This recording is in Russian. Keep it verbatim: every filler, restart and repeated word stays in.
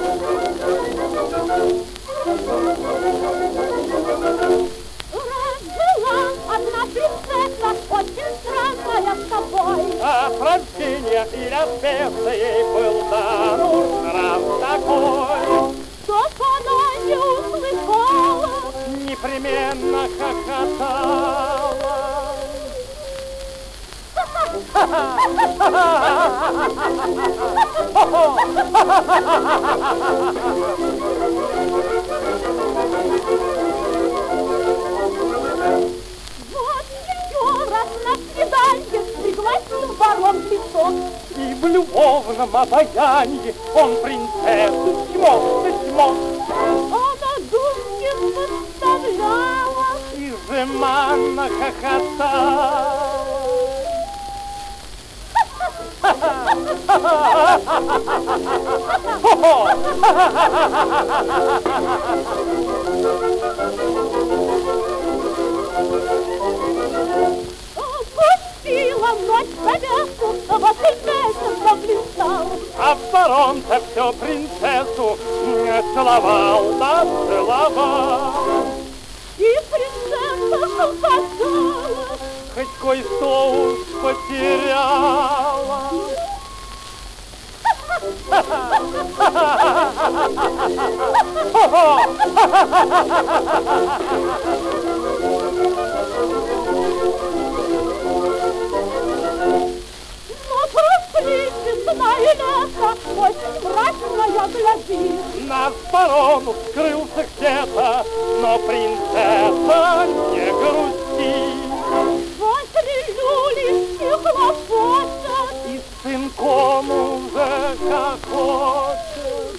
Одна принцесса, очень странная с тобой. А Францине или Отбеса ей был дан уж нрав такой. Чтоб она не услыхала, непременно хохотала. на свиданье пригласил барон в лесок. И в любовном обаянии он принцессу чмок да чмок. Она духи подставляла и жеманно хохотала. Пустила ночь повязку, вот принцесса заблистал. А барон-то все принцессу целовал, да целовал. И принцесса хохотала, хоть кое-что потеряла. но просвеченная лето очень мрачная глядит. Наш барон скрылся где-то, но принцесса не грусти. Возле люли и хлопочет, И с сынком уже хохочет.